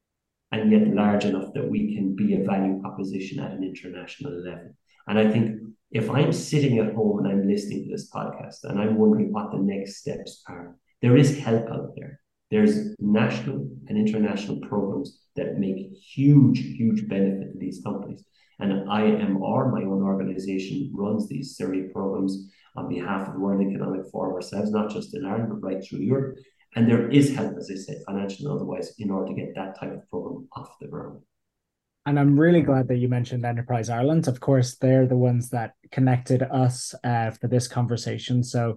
and yet large enough that we can be a value proposition at an international level. And I think if I'm sitting at home and I'm listening to this podcast and I'm wondering what the next steps are, there is help out there. There's national and international programs that make huge, huge benefit to these companies. And IMR, my own organization, runs these SIRI programs on behalf of the World Economic Forum ourselves, not just in Ireland, but right through Europe. And there is help, as I said, financial and otherwise, in order to get that type of program off the ground. And I'm really glad that you mentioned Enterprise Ireland. Of course, they're the ones that connected us for this conversation. So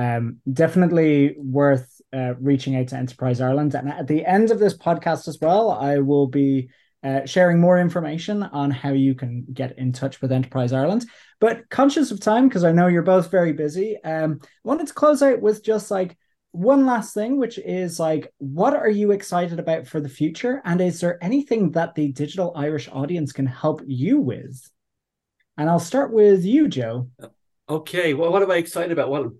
definitely worth reaching out to Enterprise Ireland. And at the end of this podcast as well, I will be sharing more information on how you can get in touch with Enterprise Ireland. But conscious of time, because I know you're both very busy, wanted to close out with just like one last thing, which is like, what are you excited about for the future? And is there anything that the Digital Irish audience can help you with? And I'll start with you, Joe. Okay, well, what am I excited about? Well,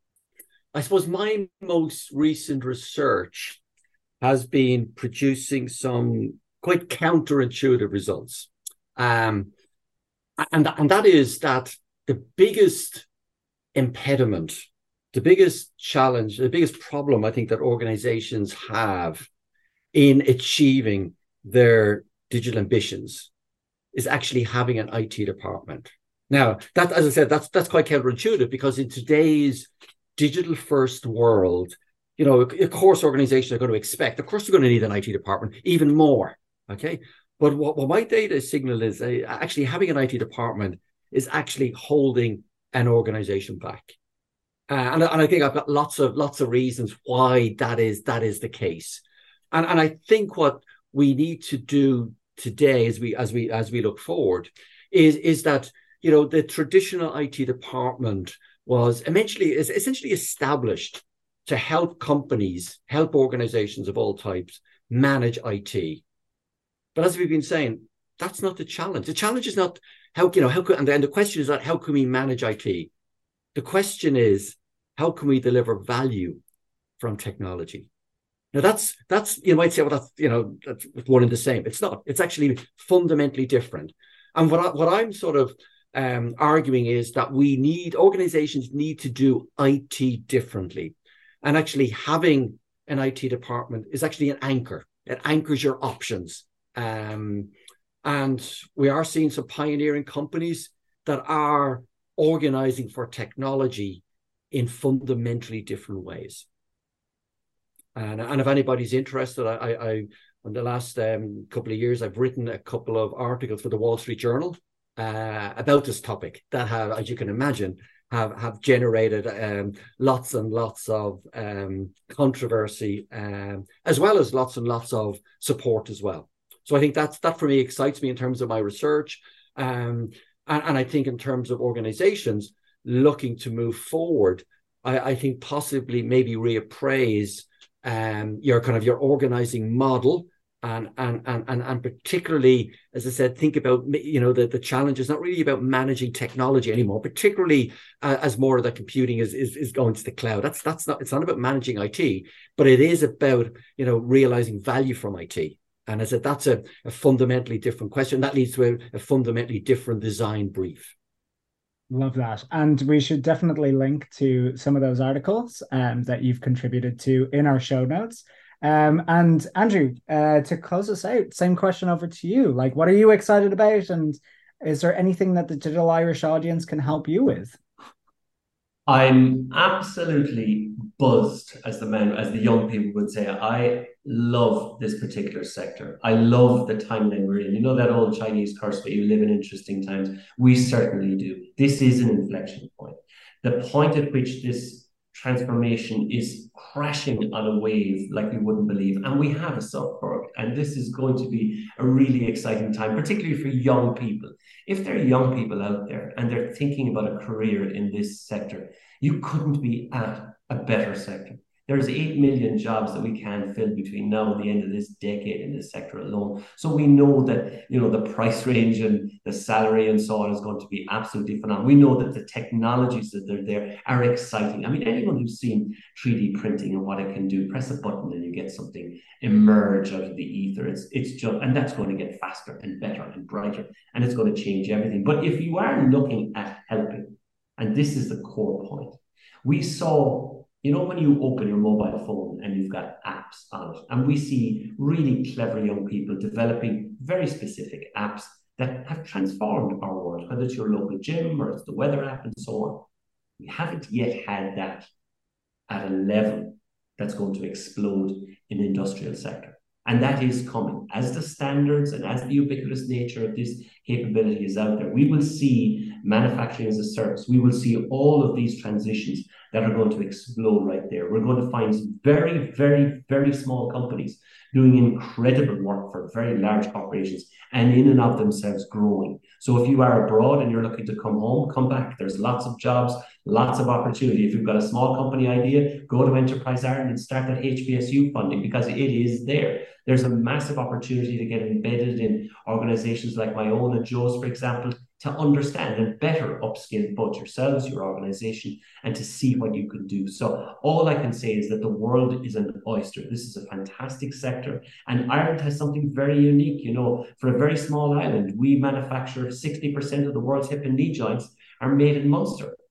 I suppose my most recent research has been producing some quite counterintuitive results. And that is that the biggest impediment the biggest challenge, the biggest problem I think that organizations have in achieving their digital ambitions is actually having an IT department. Now, that, as I said, that's quite counterintuitive, because in today's digital first world, you know, of course, organizations are going to expect, of course, they're going to need an IT department even more. Okay. But what my data signal is actually having an IT department is actually holding an organization back. And I think I've got lots of reasons why that is the case. And I think what we need to do today as we look forward is that, you know, the traditional IT department was essentially established to help companies, help organizations of all types manage IT. But as we've been saying, that's not the challenge. The challenge is not and the question is not how can we manage IT? The question is, how can we deliver value from technology? Now that's you might say, well, that's one and the same. It's not. It's actually fundamentally different. And what I'm sort of arguing is that organizations need to do IT differently. And actually having an IT department is actually an anchor. It anchors your options. And we are seeing some pioneering companies that are organizing for technology in fundamentally different ways. And if anybody's interested, I in the last couple of years, I've written a couple of articles for the Wall Street Journal about this topic that have, as you can imagine, have generated lots and lots of controversy, as well as lots and lots of support as well. So I think that for me excites me in terms of my research, and I think in terms of organizations looking to move forward, I think possibly maybe reappraise your organizing model, and particularly, as I said, think about, you know, the challenge is not really about managing technology anymore, particularly as more of the computing is going to the cloud. It's not about managing IT, but it is about, you know, realizing value from IT. And as I said, that's a fundamentally different question. That leads to a fundamentally different design brief. Love that. And we should definitely link to some of those articles that you've contributed to in our show notes. And Andrew, to close us out, same question over to you. Like, what are you excited about? And is there anything that the Digital Irish audience can help you with? I'm absolutely buzzed, as the young people would say. I love this particular sector. I love the timeline we're in. You know that old Chinese curse that you live in interesting times? We certainly do. This is an inflection point. The point at which this transformation is crashing on a wave like we wouldn't believe. And we have a surfboard. And this is going to be a really exciting time, particularly for young people. If there are young people out there and they're thinking about a career in this sector, you couldn't be at a better sector. There's 8 million jobs that we can fill between now and the end of this decade in this sector alone. So we know that, you know, the price range and the salary and so on is going to be absolutely phenomenal. We know that the technologies that are there are exciting. I mean, anyone who's seen 3D printing and what it can do, press a button and you get something emerge out of the ether. It's just, and that's going to get faster and better and brighter, and it's going to change everything. But if you are looking at helping, and this is the core point, we saw, you know, when you open your mobile phone and you've got apps on it, and we see really clever young people developing very specific apps that have transformed our world, whether it's your local gym or it's the weather app and so on. We haven't yet had that at a level that's going to explode in the industrial sector. And that is coming. As the standards and as the ubiquitous nature of this capability is out there, we will see manufacturing as a service. We will see all of these transitions that are going to explode right there. We're going to find very, very, very small companies doing incredible work for very large corporations and in and of themselves growing. So if you are abroad and you're looking to come home, come back. There's lots of jobs, lots of opportunity. If you've got a small company idea, go to Enterprise Ireland and start that HBSU funding, because it is there. There's a massive opportunity to get embedded in organizations like my own and Joe's, for example, to understand and better upskill both yourselves, your organization, and to see what you can do. So all I can say is that the world is an oyster. This is a fantastic sector. And Ireland has something very unique. You know, for a very small island, we manufacture 60% of the world's hip and knee joints are made in Munster.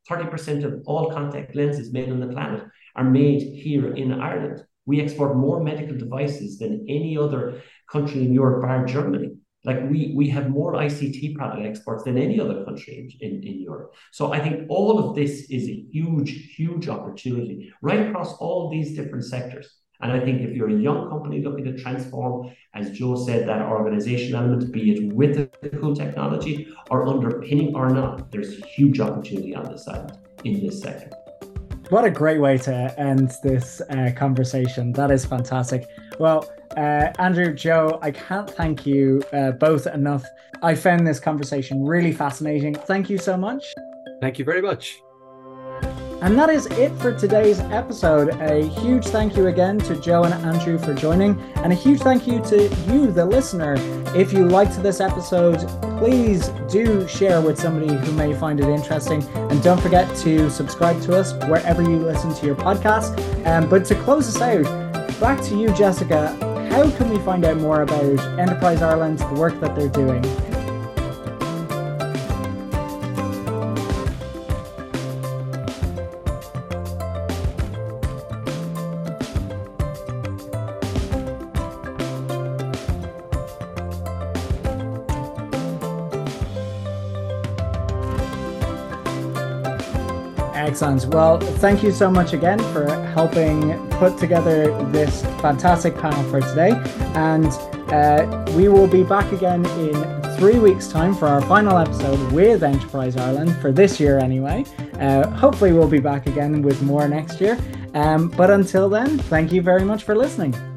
30% of all contact lenses made on the planet are made here in Ireland. We export more medical devices than any other country in Europe, bar Germany. Like we have more ICT product exports than any other country in Europe. So I think all of this is a huge, huge opportunity right across all these different sectors. And I think if you're a young company looking to transform, as Joe said, that organization element, be it with the cool technology or underpinning or not, there's huge opportunity on this side in this sector. What a great way to end this conversation. That is fantastic. Well, Andrew, Joe, I can't thank you both enough. I found this conversation really fascinating. Thank you so much. Thank you very much. And that is it for today's episode. A huge thank you again to Joe and Andrew for joining, and a huge thank you to you, the listener. If you liked this episode, please do share with somebody who may find it interesting, and don't forget to subscribe to us wherever you listen to your podcast. But to close us out, back to you, Jessica. How can we find out more about Enterprise Ireland, the work that they're doing? Excellent. Well, thank you so much again for helping put together this fantastic panel for today. And we will be back again in 3 weeks' time for our final episode with Enterprise Ireland for this year anyway. Hopefully we'll be back again with more next year. But until then, thank you very much for listening.